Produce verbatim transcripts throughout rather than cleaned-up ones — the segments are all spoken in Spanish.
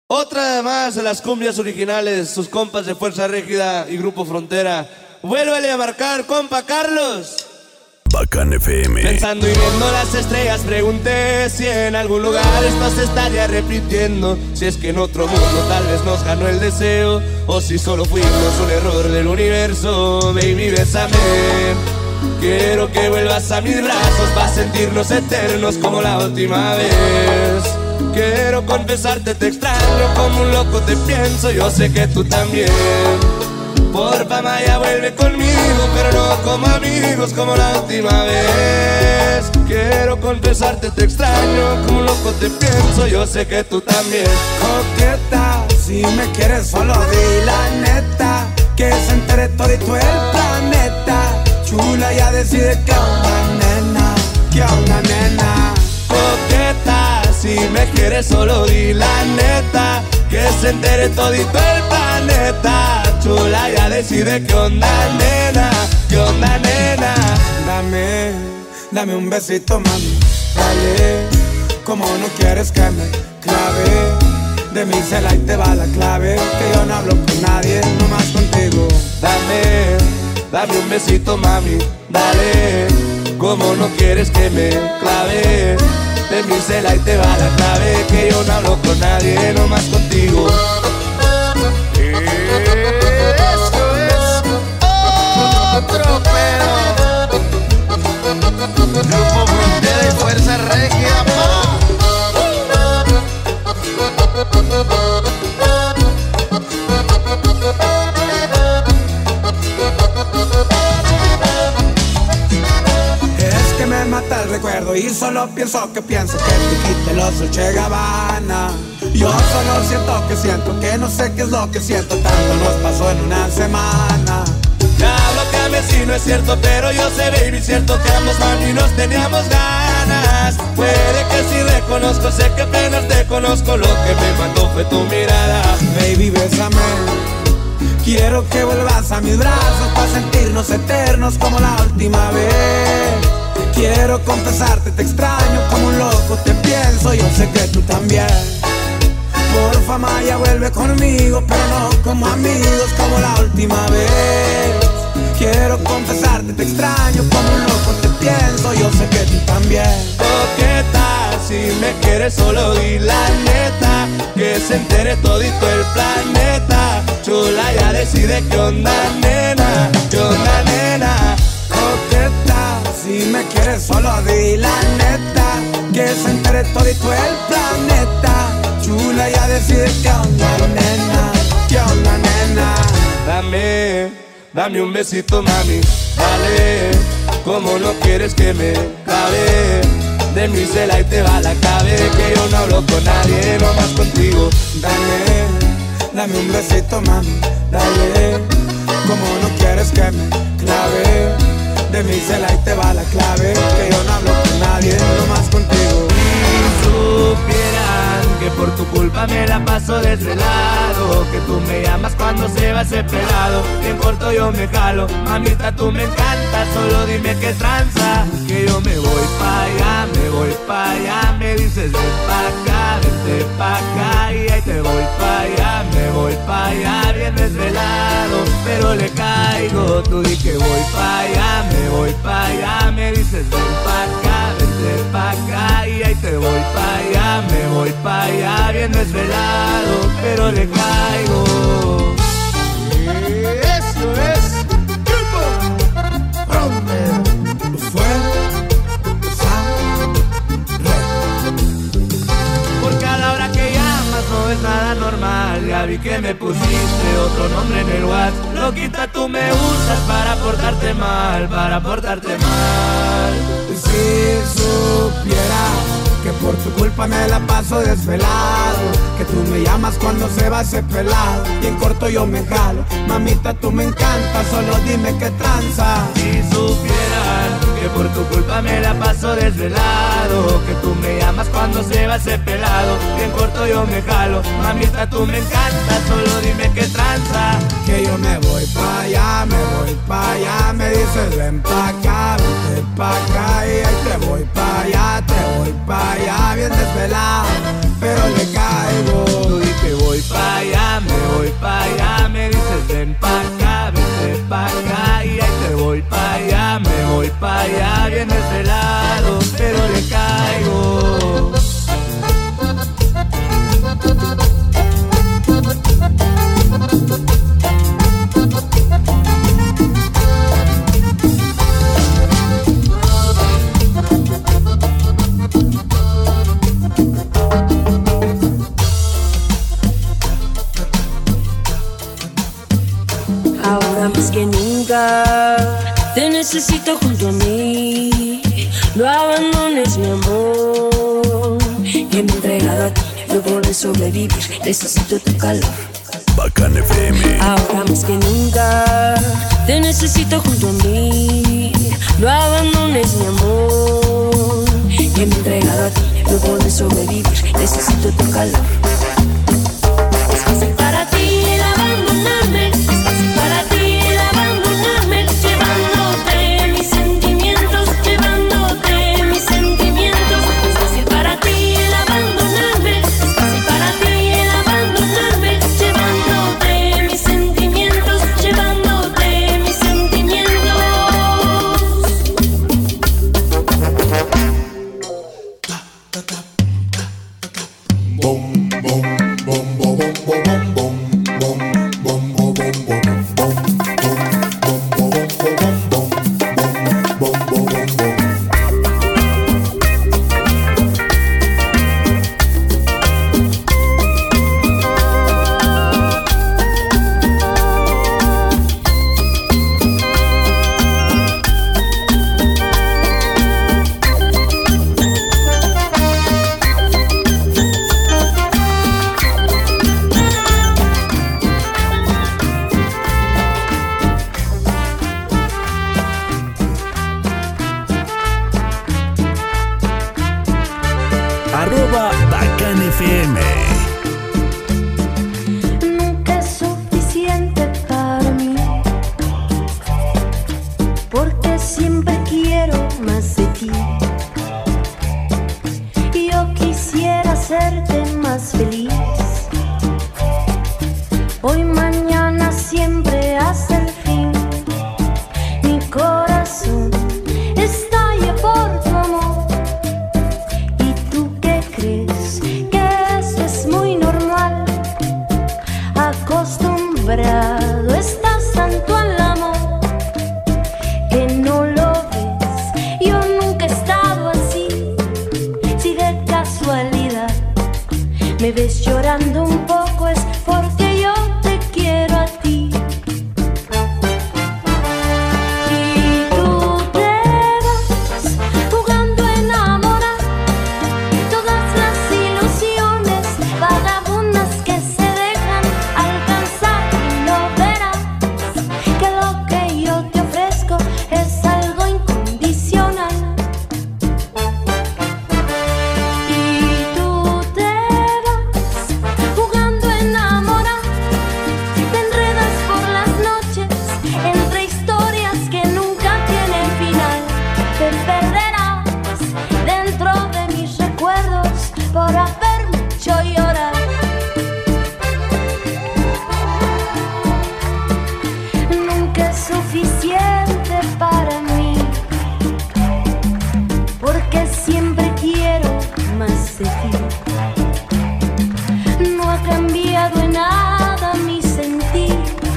Otra más de las cumbias originales, sus compas de Fuerza Régida y Grupo Frontera. Vuélvele a marcar, compa Carlos. Bacán F M. Pensando y viendo las estrellas, pregunté si en algún lugar esto se estaría repitiendo. Si es que en otro mundo tal vez nos ganó el deseo, o si solo fuimos un error del universo. Baby, bésame, quiero que vuelvas a mis brazos para sentirnos eternos como la última vez. Quiero confesarte, te extraño, como un loco te pienso, yo sé que tú también. Porfa, Maya, vuelve conmigo, pero no como amigos, como la última vez. Quiero confesarte, te extraño, como un loco te pienso, yo sé que tú también. Coqueta, si me quieres solo di la neta, que se entere todito el planeta. Chula, ya decide qué onda, nena, qué onda, nena. Coqueta, si me quieres solo di la neta, que se entere todito el planeta. Chula, ya decide qué onda, nena, qué onda, nena. Dame, dame un besito, mami, dale. Como no quieres que me clave, de mi cela y te va la clave, que yo no hablo con nadie, nomás contigo. Dame, dame un besito, mami, dale. Como no quieres que me clave, de mi cela y te va la clave, que yo no hablo con nadie, nomás contigo. Esto es otro pedo. Grupo Frontera y Fuerza Régida, Es que me mata el recuerdo y solo pienso que pienso que te quite los Dolce Gabbana. Yo solo siento que siento que no sé qué es lo que siento, tanto nos pasó en una semana. Ya lo que a mí sí no es cierto, pero yo sé, baby, cierto que ambos mami nos teníamos ganas. Puede que sí reconozco, sé que apenas te conozco, lo que me mató fue tu mirada. Baby, bésame, quiero que vuelvas a mis brazos para sentirnos eternos como la última vez. Quiero confesarte, te extraño, como un loco te pienso, yo sé que tú también. Porfa, Maya, vuelve conmigo, pero no como amigos, como la última vez. Quiero confesarte, te extraño, como un loco te pienso, yo sé que tú también. Coqueta, si me quieres solo di la neta, que se entere todito el planeta. Chula, ya decide qué onda, nena, qué onda, nena. Coqueta, si me quieres solo di la neta, que se entere todito el planeta. Chula, ya decide qué onda, nena, qué onda, nena. Dame, dame un besito, mami, dale. Como no quieres que me clave, de mi cela y te va la clave, que yo no hablo con nadie, nomás contigo. Dame, dame un besito, mami, dale. Como no quieres que me clave, de mi cela y te va la clave, que yo no hablo con nadie, nomás contigo. Si supieran que por tu culpa me la paso desvelado, que tú me llamas cuando se va ese pelado, bien corto yo me jalo, mamita tú me encantas, solo dime qué tranza, que yo me voy pa' allá, me voy pa' allá, me dices ven pa' acá, vente pa' acá, y ahí te voy pa' allá, me voy pa' allá, bien desvelado, pero le caigo, tú di que voy pa' allá, me voy pa' allá, me dices ven pa' acá, vente pa' acá, y ahí te voy pa' allá, me voy pa' allá, bien desvelado, pero le caigo. Eso es Grupo Frontera. Por cada hora que llamas no es nada normal, ya vi que me pusiste otro nombre en el WhatsApp. Loquita, tú me usas para portarte mal, para portarte mal. Si supieras que por tu culpa me la paso desvelado, que tú me llamas cuando se va ese pelado, y en corto yo me jalo, mamita tú me encantas, solo dime qué tranza. Si supieran que por tu culpa me la paso desvelado, que tú me llamas cuando se va ese pelado, y en corto yo me jalo, mamita tú me encantas, solo dime qué tranza. Que yo me voy pa' allá, me voy pa' allá, me dices ven pa' acá, vente pa' acá, y ahí te voy pa' allá, te voy pa' allá, bien desvelado, pero le caigo. Tú di que voy pa' allá bien desvelado, pero le caigo. Ahora más que nunca te necesito junto a mí. No abandones mi amor, que me he entregado a ti, no podré sobrevivir, necesito tu calor. Bacana F M. Ahora más que nunca te necesito junto a mí. No abandones mi amor, que me he entregado a ti, no podré sobrevivir, necesito tu calor. Es fácil para ti el abandonarme, es fácil para ti el abandonarme, llevándote mis sentimientos, llevándote mis sentimientos. Es fácil para ti el abandonarme, es fácil para ti el abandonarme, llevándote mis sentimientos, llevándote mis sentimientos. Boom, boom, boom, boom, boom, boom, boom, boom, boom, boom, boom. Arroba Bacana F M. Nunca es suficiente para mí, porque siempre quiero más de ti. Yo quisiera hacerte más feliz, hoy, mañana, siempre hasta el fin. Mi corazón estalla por tu amor. ¿Y tú qué crees? Que eso es muy normal. Acostumbrado estás tanto al amor que no lo ves. Yo nunca he estado así. Si de casualidad me ves llorando un poco, es porque yo te quiero a ti. Y tú te vas jugando a enamorar, todas las ilusiones vagabundas que se dejan alcanzar, y no verás que lo que yo te ofrezco es algo incondicional. Y tú te vas jugando a enamorar, te enredas por las noches entre historias que nunca tienen final. Te perderás dentro de mis recuerdos por haberme hecho llorar. Nunca es suficiente para mí, porque siempre quiero más de ti. No ha cambiado en nada mi sentir,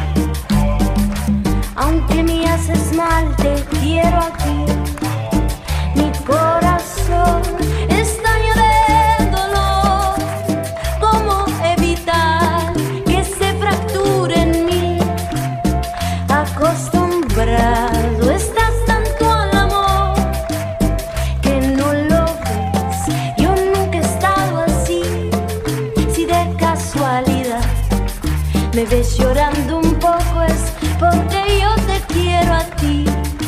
aunque me haces mal, te quiero aquí. Mi corazón estalla de dolor. ¿Cómo evitar que se fracture en mí? Acostumbrado estás tanto al amor que no lo ves. Yo nunca he estado así. Si de casualidad me ves llorando un poco, es porque yo te quiero a ti.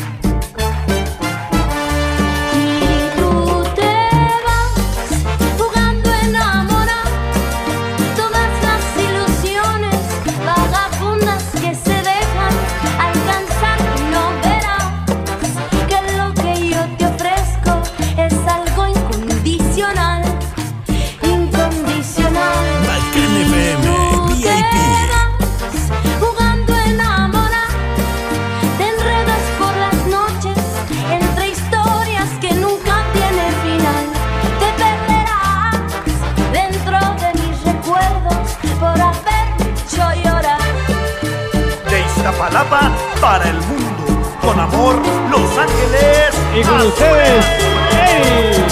Y tú te vas jugando a enamorar, todas las ilusiones vagabundas que se dejan alcanzar, y no verás que lo que yo te ofrezco es algo incondicional, incondicional. Bacana F M, V I P. Jugando a enamorar, te enredas Jalapa para el mundo. Con amor, Los Ángeles. Y con ustedes, Eri.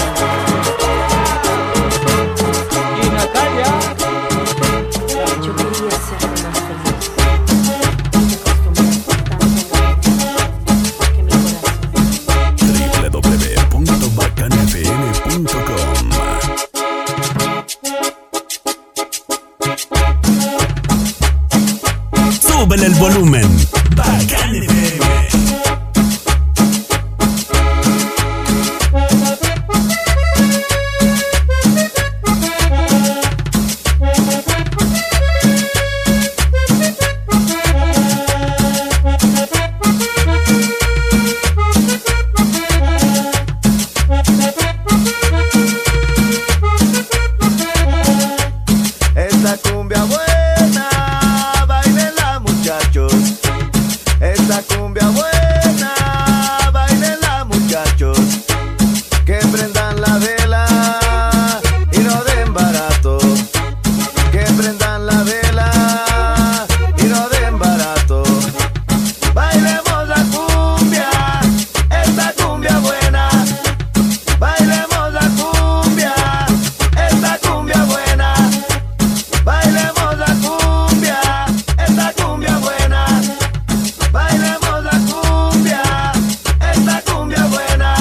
Y Natalia. Yo quería ser más feliz. Me acostumbré tanto que mi corazón. doble u doble u doble u punto bacana f m punto com. Súbele el volumen. Bacana F M. Esta cumbia buena, bailenla muchachos. Esta cumbia buena, bailenla muchachos. Que prendan la vela y no den barato. Que prendan la vela y no den barato. Bailemos la cumbia, esta cumbia buena. Bailemos la cumbia, esta cumbia buena. Bailemos la cumbia, esta cumbia buena. Bailemos la cumbia, esta cumbia buena.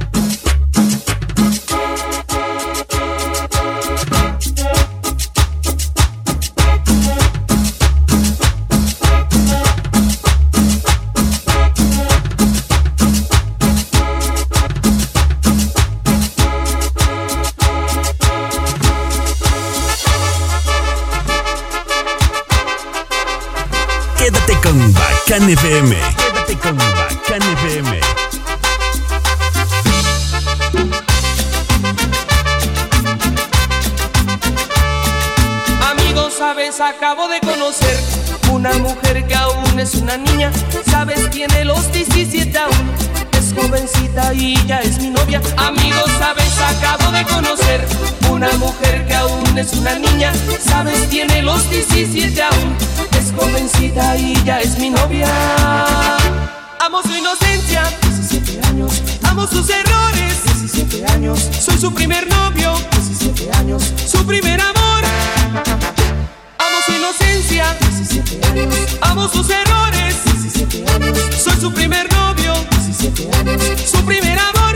Quédate con Bacana F M. Quédate con Bacana F M. Amigos, sabes, acabo de conocer una mujer que aún es una niña. Sabes, tiene los diecisiete aún. Es jovencita y ya es mi novia. Amigos, sabes, acabo de conocer una mujer que aún es una niña. Sabes, tiene los diecisiete aún. Es jovencita y ya es mi novia. Amo su inocencia, diecisiete años. Amo sus errores, diecisiete años. Soy su primer novio, diecisiete años. Su primer amor. Amo su inocencia, diecisiete años. Amo sus errores, diecisiete años. Soy su primer novio, diecisiete años. Su primer amor.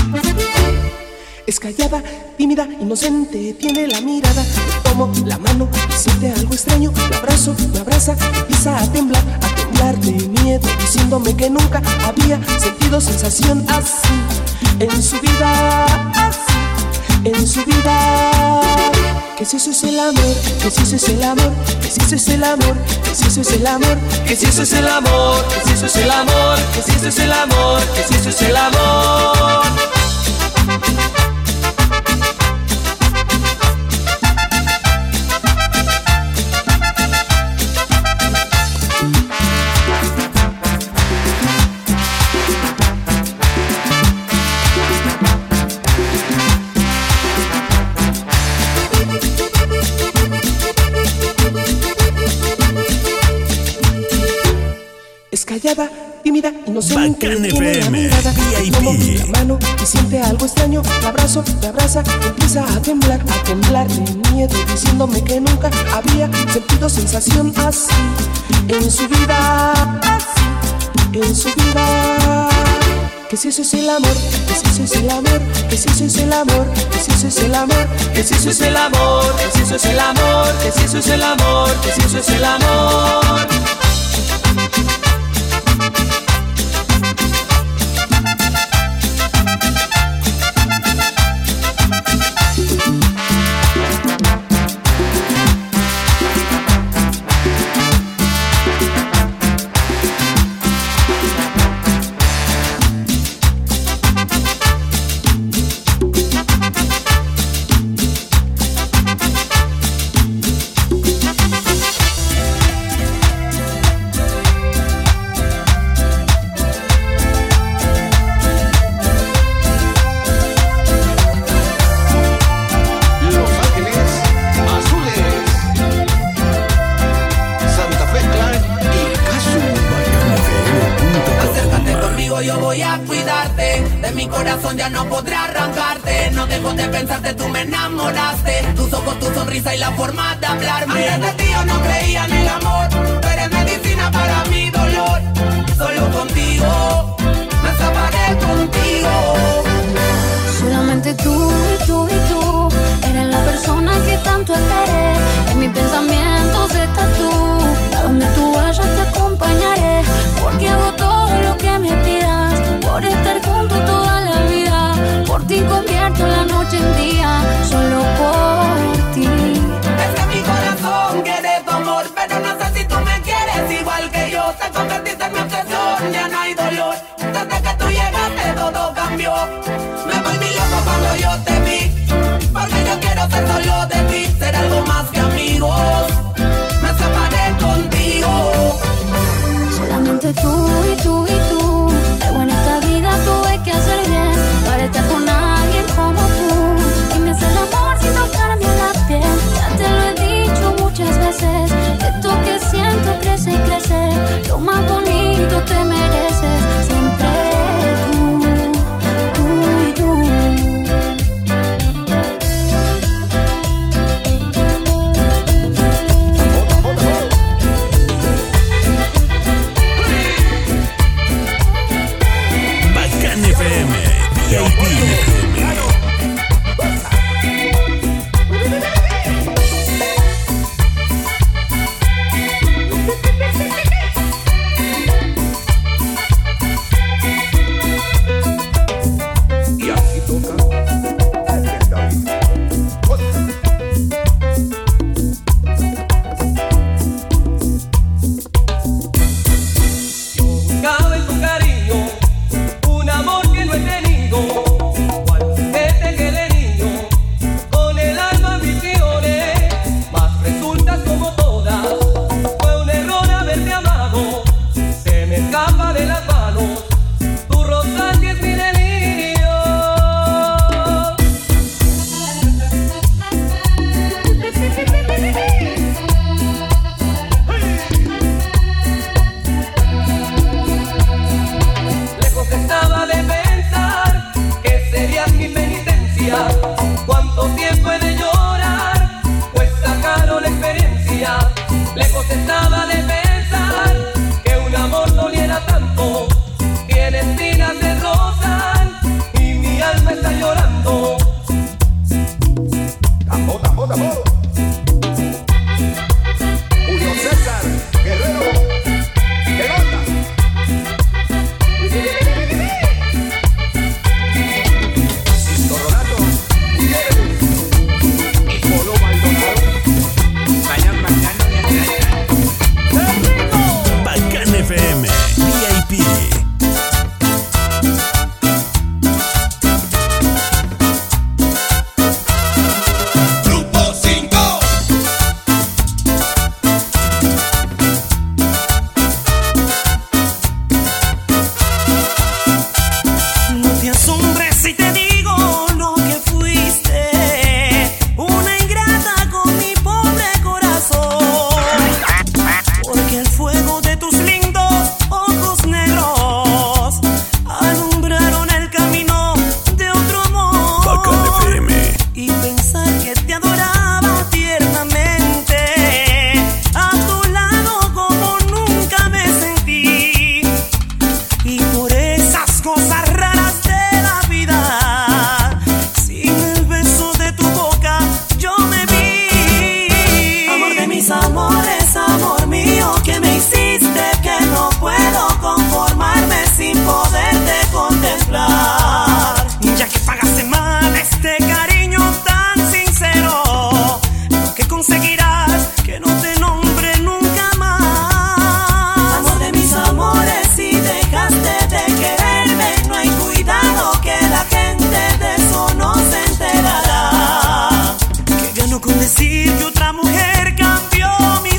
Es callada, tímida, inocente, tiene la mirada. Le tomo la mano y siente algo extraño. La abrazo, me abraza, empieza a temblar, a temblar de miedo, diciéndome que nunca había sentido sensación así en su vida, así en su vida. Que si eso es el amor, que si eso es el amor, que si eso es el amor, que si eso es el amor, que si eso es el amor, que si eso es el amor, que si eso es el amor, que si eso es el amor. Es callada, tímida, inocente, Bacana tiene F la M, mirada. V I P. Tomo la mano y siente algo extraño. La abrazo, me abraza, empieza a temblar, a temblar de miedo, diciéndome que nunca había sentido sensación así en su vida, así en su vida. Que si eso es el amor, que si eso es el amor, que si eso es el amor, que si eso es el amor, que si eso es el amor, que si eso es el amor, que si eso es el amor, que si eso es el amor. De mi corazón ya no podré arrancarte. No dejo de pensarte, tú me enamoraste. Tus ojos, tu sonrisa y la forma de hablarme. Antes de ti yo no creía en el amor. Tú eres medicina para mi dolor. Solo contigo, me escaparé contigo. Solamente tú y tú y tú eres la persona que tanto esperé. En mis pensamientos estás tú. A donde tú vayas te acompañaré. Porque hago todo lo que me pidas. Por estar junto toda la vida. Por ti convierto la noche en día. Solo por ti. Es que mi corazón quiere tu amor, pero no sé si tú me quieres igual que yo. Te convertiste en mi obsesión, ya no hay dolor. Desde que tú llegaste todo cambió. Me volví loco cuando yo te vi. Porque yo quiero ser solo de ti. Ser algo más que amigos. Me separé contigo. Solamente tú y tú y tú. Luego en esta vida tuve que hacer bien para estar con alguien como tú. Y me hace el amor sin tocarme la piel. Ya te lo he dicho muchas veces. Esto que siento crece y crece. Lo más bonito te mereces. Siempre tú, tú y tú. Bacán F M, V I P. Decir que otra mujer cambió mi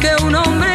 de un hombre